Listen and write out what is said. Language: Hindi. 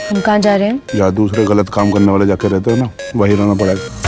हम कहाँ जा रहे हैं? या दूसरे गलत काम करने वाले जाके रहते हो ना, वही रहना पड़ेगा।